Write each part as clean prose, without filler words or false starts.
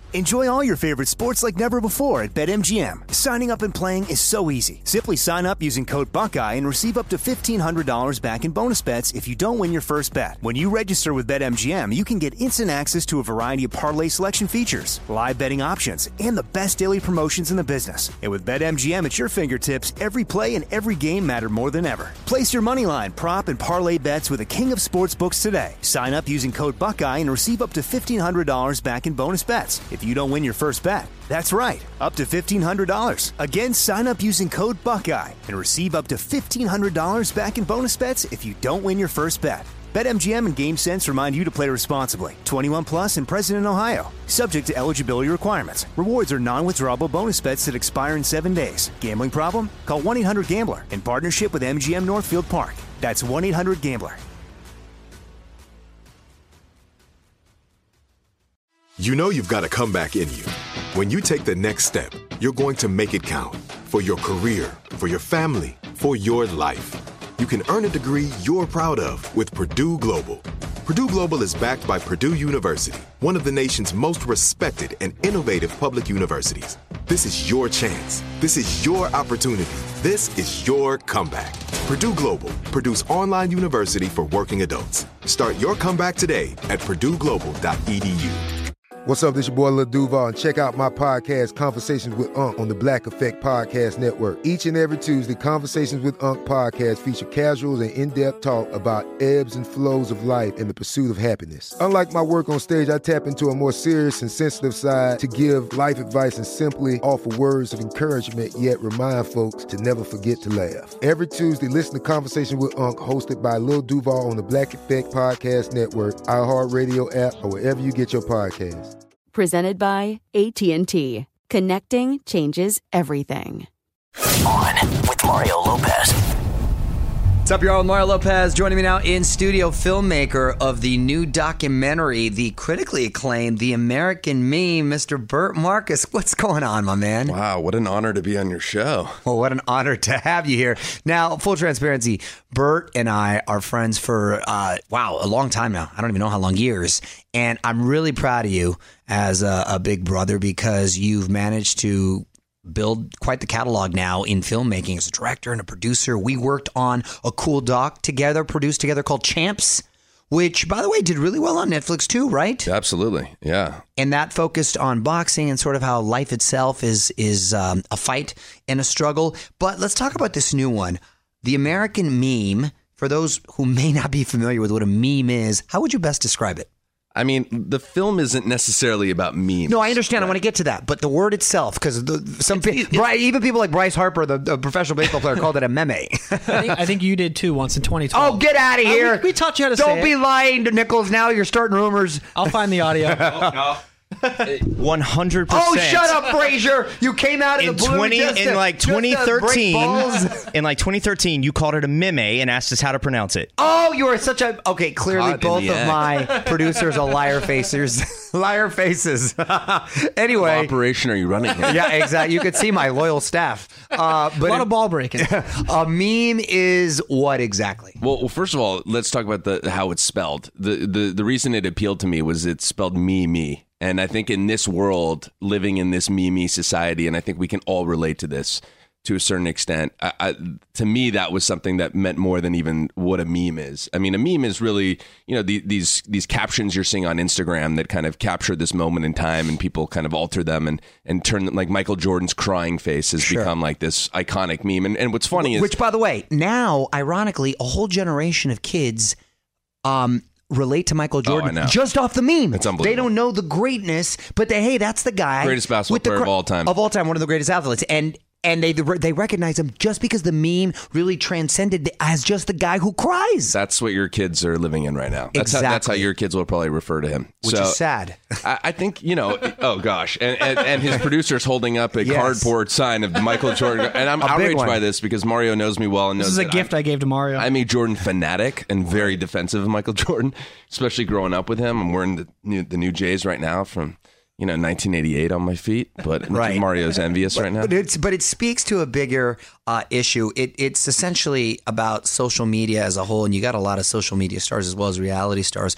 Enjoy all your favorite sports like never before at BetMGM. Signing up and playing is so easy. Simply sign up using code Buckeye and receive up to $1,500 back in bonus bets if you don't win your first bet. When you register with BetMGM, you can get instant access to a variety of parlay selection features, live betting options, and the best daily promotions in the business. And with BetMGM at your fingertips, every play and every game matter more than ever. Place your moneyline, prop, and parlay bets with the king of sportsbooks today. Sign up using code Buckeye and receive up to $1,500 back in bonus bets if you don't win your first bet. That's right, up to $1,500. Again, sign up using code Buckeye and receive up to $1,500 back in bonus bets if you don't win your first bet. BetMGM and GameSense remind you to play responsibly. 21 plus and present in Ohio. Subject to eligibility requirements. Rewards are non-withdrawable bonus bets that expire in 7 days. Gambling problem? Call 1-800-GAMBLER in partnership with MGM Northfield Park. That's 1-800-GAMBLER. You know you've got a comeback in you. When you take the next step, you're going to make it count. For your career, for your family, for your life. You can earn a degree you're proud of with Purdue Global. Purdue Global is backed by Purdue University, one of the nation's most respected and innovative public universities. This is your chance. This is your opportunity. This is your comeback. Purdue Global, Purdue's online university for working adults. Start your comeback today at purdueglobal.edu. What's up, this your boy Lil Duval, and check out my podcast, Conversations with Unc, on the Black Effect Podcast Network. Each and every Tuesday, Conversations with Unc podcast feature casual and in-depth talk about ebbs and flows of life and the pursuit of happiness. Unlike my work on stage, I tap into a more serious and sensitive side to give life advice and simply offer words of encouragement, yet remind folks to never forget to laugh. Every Tuesday, listen to Conversation with Unc, hosted by Lil Duval on the Black Effect Podcast Network, iHeartRadio app, or wherever you get your podcasts. Presented by AT&T. Connecting changes everything. On with Mario Lopez. What's up, y'all? Mario Lopez joining me now in studio, filmmaker of the new documentary, the critically acclaimed The American Meme, Mr. Bert Marcus. What's going on, my man? Wow, what an honor to be on your show. Well, what an honor to have you here. Now, full transparency, Bert and I are friends for, a long time now. I don't even know how long, years. And I'm really proud of you as a big brother because you've managed to build quite the catalog now in filmmaking as a director and a producer. We worked on a cool doc together, produced together, called Champs, which, by the way, did really well on Netflix too, right? Absolutely, yeah. And that focused on boxing and sort of how life itself is a fight and a struggle. But let's talk about this new one, The American Meme. For those who may not be familiar with what a meme is, how would you best describe it? I mean, the film isn't necessarily about memes. No, I understand. Right? I want to get to that. But the word itself, because even people like Bryce Harper, the professional baseball player, called it a meme. I think you did too once in 2012. Oh, get out of here. We taught you how to say it. Don't be lying to Nichols. Now you're starting rumors. I'll find the audio. No. 100%. Oh, shut up, Frazier! You came out of the blue in like 2013. In like 2013, you called it a meme and asked us how to pronounce it. Oh, you are such a clearly both of my producers are liar faces. Liar faces. Anyway, what operation are you running here? Yeah, exactly. You could see my loyal staff. But a lot of ball breaking. A meme is what exactly? Well, first of all, let's talk about how it's spelled. The reason it appealed to me was it's spelled me. And I think in this world, living in this me society, and I think we can all relate to this to a certain extent, to me, that was something that meant more than even what a meme is. I mean, a meme is really, these captions you're seeing on Instagram that kind of capture this moment in time and people kind of alter them and turn them, like Michael Jordan's crying face has become like this iconic meme. And what's funny is... Which, by the way, now, ironically, a whole generation of kids... relate to Michael Jordan just off the meme. It's unbelievable. They don't know the greatness, but that's the guy. Greatest basketball player of all time. Of all time, one of the greatest athletes. And they recognize him just because the meme really transcended as just the guy who cries. That's what your kids are living in right now. That's how your kids will probably refer to him. Which is sad. I think, oh gosh. And his producer's holding up a cardboard sign of Michael Jordan. And I'm outraged by this because Mario knows me well and knows this is a gift I gave to Mario. I'm a Jordan fanatic and very defensive of Michael Jordan, especially growing up with him. I'm wearing the new J's right now from... 1988 on my feet, but Mario's envious right now. But it speaks to a bigger issue. It's essentially about social media as a whole, and you got a lot of social media stars as well as reality stars.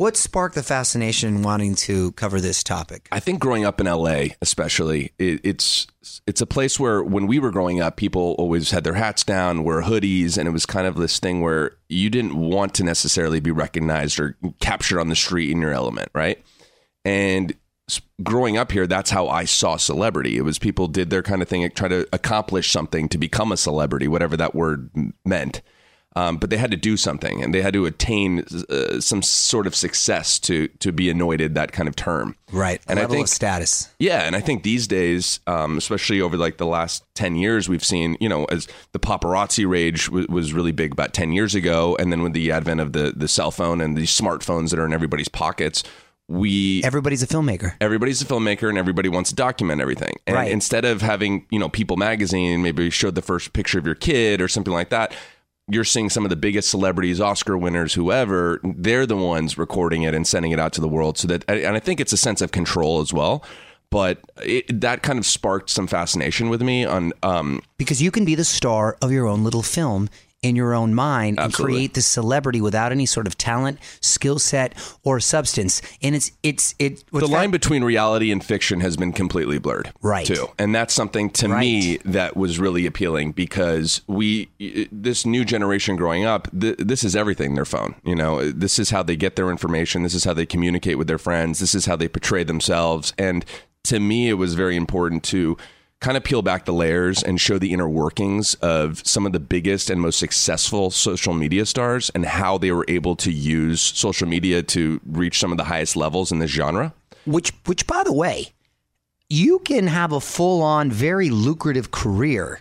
What sparked the fascination in wanting to cover this topic? I think growing up in LA, especially, it's a place where when we were growing up, people always had their hats down, wore hoodies, and it was kind of this thing where you didn't want to necessarily be recognized or captured on the street in your element, right? And growing up here, that's how I saw celebrity. It was people did their kind of thing, try to accomplish something to become a celebrity, whatever that word meant. But they had to do something, and they had to attain some sort of success to be anointed that kind of term. Right. And level I think of status. Yeah. And I think these days, especially over like the last 10 years, we've seen, as the paparazzi rage was really big about 10 years ago. And then with the advent of the cell phone and these smartphones that are in everybody's pockets, everybody's a filmmaker. Everybody's a filmmaker, and everybody wants to document everything. And right. Instead of having, People magazine, maybe showed the first picture of your kid or something like that, you're seeing some of the biggest celebrities, Oscar winners, whoever, they're the ones recording it and sending it out to the world. So that, and I think it's a sense of control as well. But that kind of sparked some fascination with me on because you can be the star of your own little film in your own mind. Absolutely. And create this celebrity without any sort of talent, skill set, or substance. And the line between reality and fiction has been completely blurred, right? Too, and that's something to me that was really appealing because this new generation growing up, this is everything. Their phone, this is how they get their information. This is how they communicate with their friends. This is how they portray themselves. And to me, it was very important to kind of peel back the layers and show the inner workings of some of the biggest and most successful social media stars and how they were able to use social media to reach some of the highest levels in this genre. Which, by the way, you can have a full-on, very lucrative career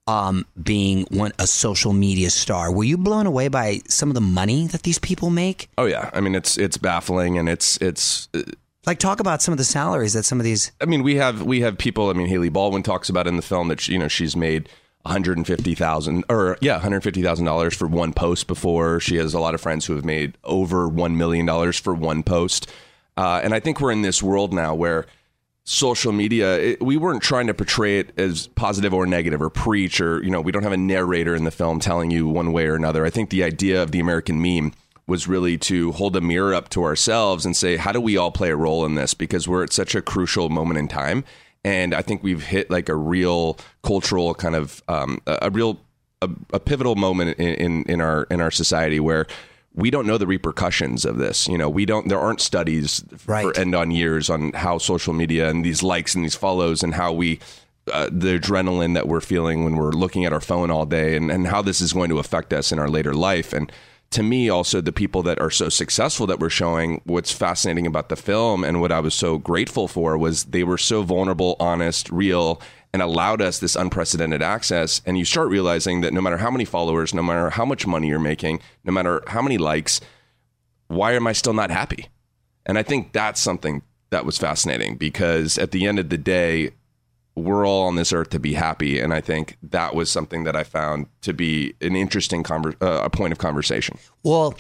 being a social media star. Were you blown away by some of the money that these people make? Oh yeah, I mean it's baffling, and it's. Like, talk about some of the salaries that some of these. I mean, we have people. I mean, Haley Baldwin talks about in the film that she's made $150,000 for one post before. She has a lot of friends who have made over $1 million for one post. And I think we're in this world now where social media, we weren't trying to portray it as positive or negative or preach or, we don't have a narrator in the film telling you one way or another. I think the idea of the American meme was really to hold a mirror up to ourselves and say, how do we all play a role in this? Because we're at such a crucial moment in time. And I think we've hit like a real cultural kind of a pivotal moment in our society where we don't know the repercussions of this. There aren't studies for end on years on how social media and these likes and these follows and how the adrenaline that we're feeling when we're looking at our phone all day and how this is going to affect us in our later life. And to me, also, the people that are so successful that we're showing, what's fascinating about the film and what I was so grateful for was they were so vulnerable, honest, real, and allowed us this unprecedented access. And you start realizing that no matter how many followers, no matter how much money you're making, no matter how many likes, why am I still not happy? And I think that's something that was fascinating because at the end of the day, we're all on this earth to be happy. And I think that was something that I found to be an interesting point of conversation. Well,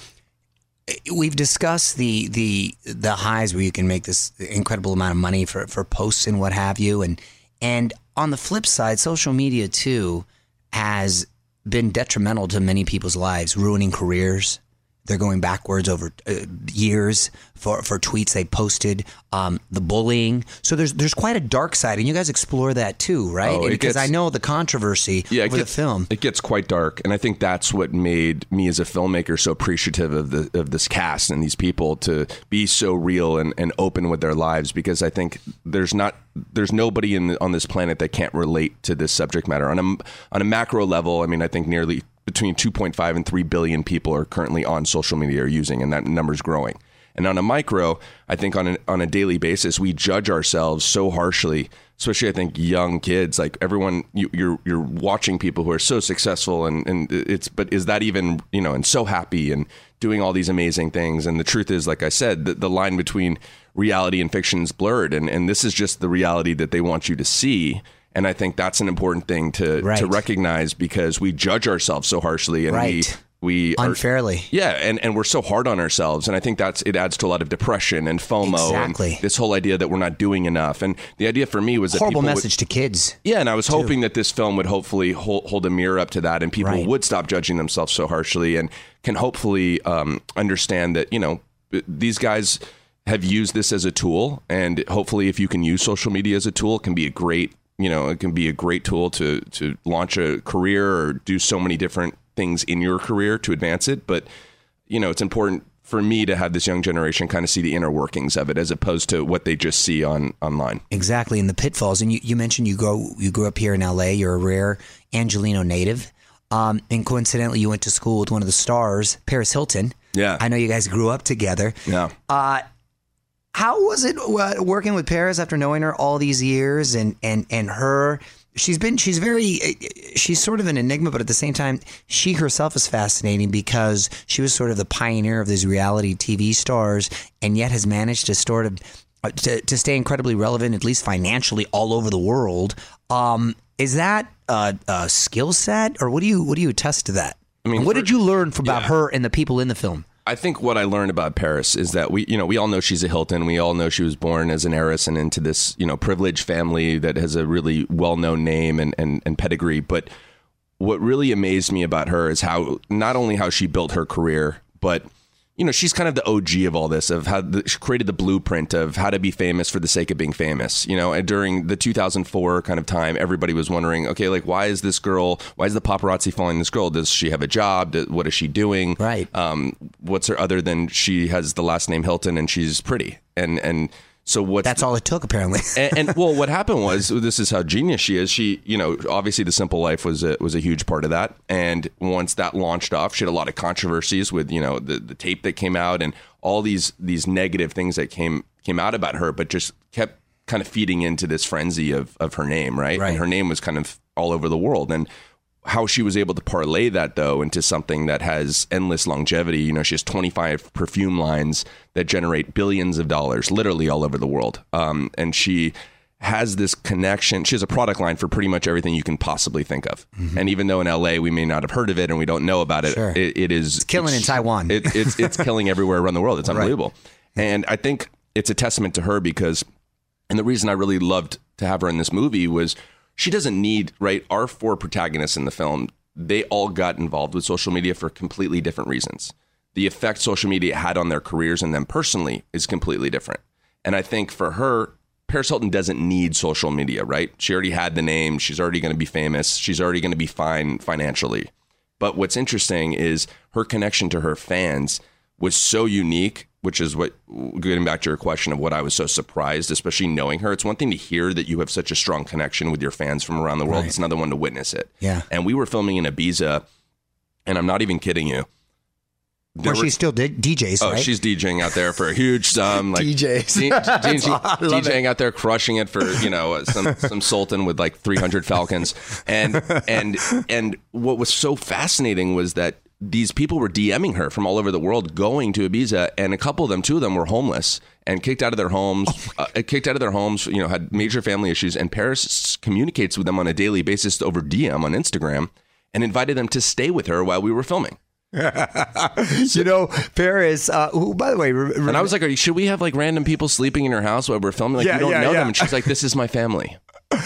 we've discussed the highs where you can make this incredible amount of money for posts and what have you. And on the flip side, social media too has been detrimental to many people's lives, ruining careers. They're going backwards over years for tweets they posted, the bullying. So there's quite a dark side, and you guys explore that too, right? Because I know the controversy over the film. It gets quite dark, and I think that's what made me as a filmmaker so appreciative of this cast and these people to be so real and open with their lives. Because I think there's nobody on this planet that can't relate to this subject matter on a macro level. I mean, I think nearly between 2.5 and 3 billion people are currently on social media or using, and that number's growing. And on a micro, I think on a daily basis, we judge ourselves so harshly, especially I think young kids, like everyone, you're watching people who are so successful but is that even, and so happy and doing all these amazing things. And the truth is, like I said, the line between reality and fiction is blurred. And this is just the reality that they want you to see. And I think that's an important thing to recognize because we judge ourselves so harshly and we unfairly. And we're so hard on ourselves. And I think it adds to a lot of depression and FOMO. Exactly. And this whole idea that we're not doing enough. And the idea for me was that horrible message to kids. Yeah. And I was hoping that this film would hopefully hold a mirror up to that and people would stop judging themselves so harshly and can hopefully understand that, these guys have used this as a tool, and hopefully if you can use social media as a tool, it can be a great tool to launch a career or do so many different things in your career to advance it. But it's important for me to have this young generation kind of see the inner workings of it as opposed to what they just see online. Exactly, in the pitfalls. And you mentioned you grew up here in LA. You're a rare Angelino native. And coincidentally, you went to school with one of the stars, Paris Hilton. Yeah. I know you guys grew up together. Yeah. How was it working with Paris after knowing her all these years and her? She's sort of an enigma, but at the same time, she herself is fascinating because she was sort of the pioneer of these reality TV stars, and yet has managed to sort of to stay incredibly relevant, at least financially, all over the world. Is that a skill set, or what do you attest to that? I mean, what did you learn about her and the people in the film? I think what I learned about Paris is that we all know she's a Hilton. We all know she was born as an heiress and into this, privileged family that has a really well-known name and pedigree. But what really amazed me about her is not only how she built her career, but she's kind of the OG of all this, of how she created the blueprint of how to be famous for the sake of being famous. And during the 2004 kind of time, everybody was wondering, okay, like, why is the paparazzi following this girl? Does she have a job? What is she doing? Right. What's her other than she has the last name Hilton and she's pretty? And so that's all it took, apparently. and well, what happened was, this is how genius she is. She, obviously The Simple Life was a huge part of that. And once that launched off, she had a lot of controversies with, the tape that came out and all these negative things that came out about her, but just kept kind of feeding into this frenzy of her name, right? And her name was kind of all over the world. And how she was able to parlay that, though, into something that has endless longevity. She has 25 perfume lines that generate billions of dollars, literally all over the world. And she has this connection. She has a product line for pretty much everything you can possibly think of. Mm-hmm. And even though in LA we may not have heard of it and we don't know about it, sure. It's killing in Taiwan. It's killing everywhere around the world. It's unbelievable. Right. And I think it's a testament to her because, and the reason I really loved to have her in this movie was, she doesn't need, our 4 protagonists in the film, they all got involved with social media for completely different reasons. The effect social media had on their careers and them personally is completely different. And I think for her, Paris Hilton doesn't need social media, right? She already had the name. She's already going to be famous. She's already going to be fine financially. But what's interesting is her connection to her fans was so unique, which is what, getting back to your question of what I was so surprised, especially knowing her. It's one thing to hear that you have such a strong connection with your fans from around the world. Right. It's another one to witness it. Yeah. And we were filming in Ibiza, and I'm not even kidding you. Where she still DJs, right? Oh, she's DJing out there for a huge sum. Like DJs. DJing out there, crushing it for, some sultan with like 300 falcons. And what was so fascinating was that these people were DMing her from all over the world going to Ibiza, and two of them were homeless and kicked out of their homes, had major family issues. And Paris communicates with them on a daily basis over DM on Instagram and invited them to stay with her while we were filming. Paris, who, by the way, and I was like, should we have like random people sleeping in her house while we're filming? Like, you don't know them. And she's like, this is my family.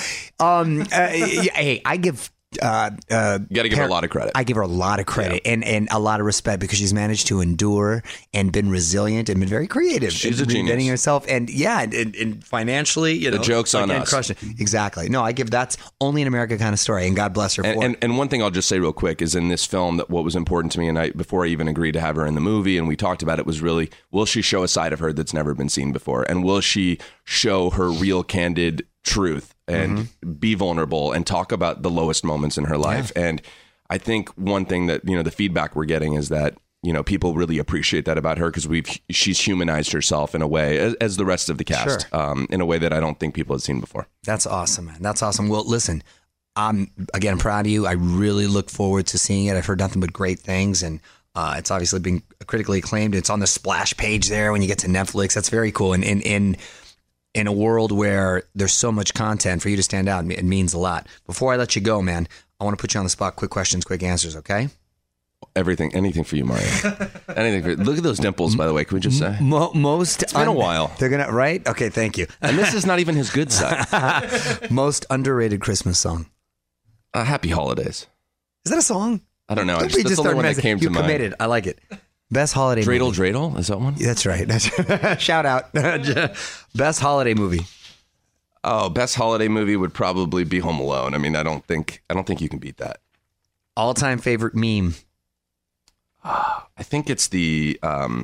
Hey, I give you got to give her a lot of credit. I give her a lot of credit and a lot of respect because she's managed to endure and been resilient and been very creative. She's a genius. Reinventing herself and financially, the joke's on us. Crushed it. Exactly. No, that's only an America kind of story, and God bless her for it. And one thing I'll just say real quick is in this film that what was important to me, and before I even agreed to have her in the movie, and we talked about it, was really, will she show a side of her that's never been seen before, and will she show her real, candid truth and be vulnerable and talk about the lowest moments in her life. Yeah. And I think one thing that, the feedback we're getting is that, people really appreciate that about her because she's humanized herself in a way as the rest of the cast, in a way that I don't think people have seen before. That's awesome, man. That's awesome. Well, listen, I'm again proud of you. I really look forward to seeing it. I've heard nothing but great things, and it's obviously been critically acclaimed. It's on the splash page there when you get to Netflix. That's very cool. And in a world where there's so much content, for you to stand out, it means a lot. Before I let you go, man, I want to put you on the spot. Quick questions, quick answers, okay? Anything for you, Mario. Anything for you. Look at those dimples, by the way. Can we just say? It's been a while. They're going to, right? Okay, thank you. And this is not even his good side. Most underrated Christmas song? Happy Holidays. Is that a song? I don't know. That's the only one that came to mind. You're committed. I like it. Best holiday Dreidel, movie. Dreidel? Is that one? That's right. Shout out. Best holiday movie. Oh, best holiday movie would probably be Home Alone. I mean, I don't think you can beat that. All-time favorite meme. I think it's the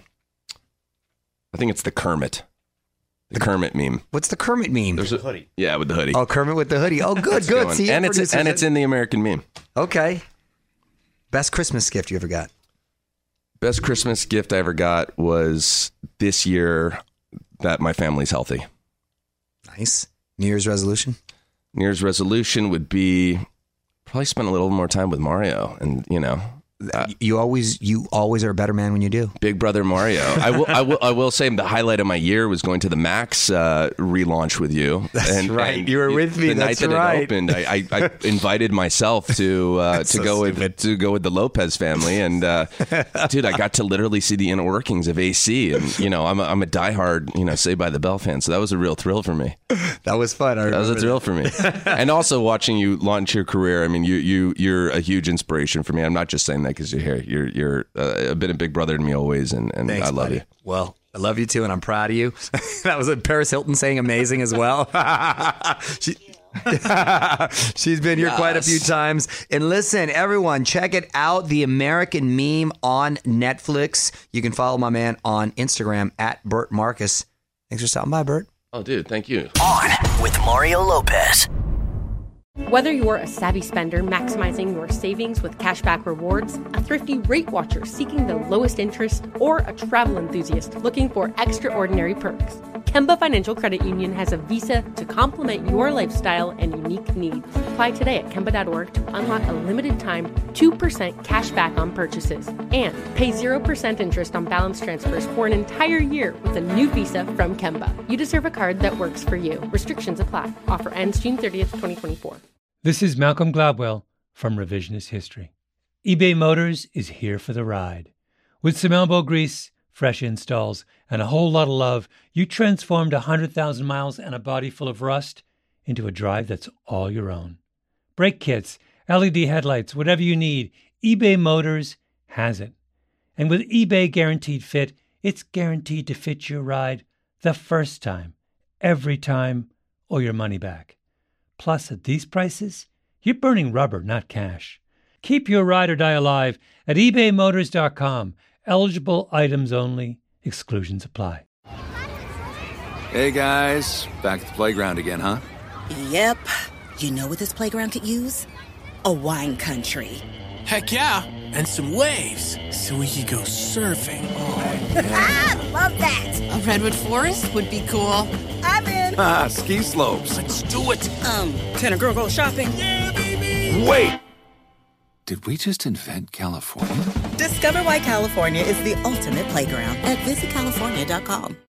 Kermit. The Kermit meme. What's the Kermit meme? There's a hoodie. Yeah, with the hoodie. Oh, Kermit with the hoodie. Oh, good. See, and it's in the American meme. Okay. Best Christmas gift you ever got? Best Christmas gift I ever got was this year that my family's healthy. Nice. New Year's resolution? New Year's resolution would be probably spend a little more time with Mario, and you always are a better man when you do. Big Brother Mario. I will say the highlight of my year was going to the Max relaunch with you. That's right. And you were with me. The night that it opened, I invited myself to go with the Lopez family, and dude, I got to literally see the inner workings of AC, and I'm a diehard Saved by the Bell fan, so that was a real thrill for me. That was fun. That was a thrill for me, and also watching you launch your career. I mean, you're a huge inspiration for me. I'm not just saying that because you're here. You're been a big brother to me always, and Thanks, I love buddy. you. Well, I love you too, and I'm proud of you. That was Paris Hilton saying amazing as well. She's been here quite a few times. And listen, everyone, check it out. The American Meme on Netflix. You can follow my man on Instagram at Bert Marcus. Thanks for stopping by, Bert. Oh, dude, thank you. On with Mario Lopez. Whether you're a savvy spender maximizing your savings with cashback rewards, a thrifty rate watcher seeking the lowest interest, or a travel enthusiast looking for extraordinary perks, Kemba Financial Credit Union has a visa to complement your lifestyle and unique needs. Apply today at Kemba.org to unlock a limited time 2% cash back on purchases and pay 0% interest on balance transfers for an entire year with a new visa from Kemba. You deserve a card that works for you. Restrictions apply. Offer ends June 30th, 2024. This is Malcolm Gladwell from Revisionist History. eBay Motors is here for the ride. With some elbow grease, fresh installs, and a whole lot of love, you transformed 100,000 miles and a body full of rust into a drive that's all your own. Brake kits, LED headlights, whatever you need, eBay Motors has it. And with eBay Guaranteed Fit, it's guaranteed to fit your ride the first time, every time, or your money back. Plus, at these prices, you're burning rubber, not cash. Keep your ride or die alive at ebaymotors.com. Eligible items only. Exclusions apply. Hey, guys. Back at the playground again, huh? Yep. You know what this playground could use? A wine country. Heck yeah. And some waves so we could go surfing. Oh, yeah. Love that. A redwood forest would be cool. I'm in. Ski slopes. Let's do it. Can a girl go shopping? Yeah, baby. Wait. Did we just invent California? Discover why California is the ultimate playground at visitcalifornia.com.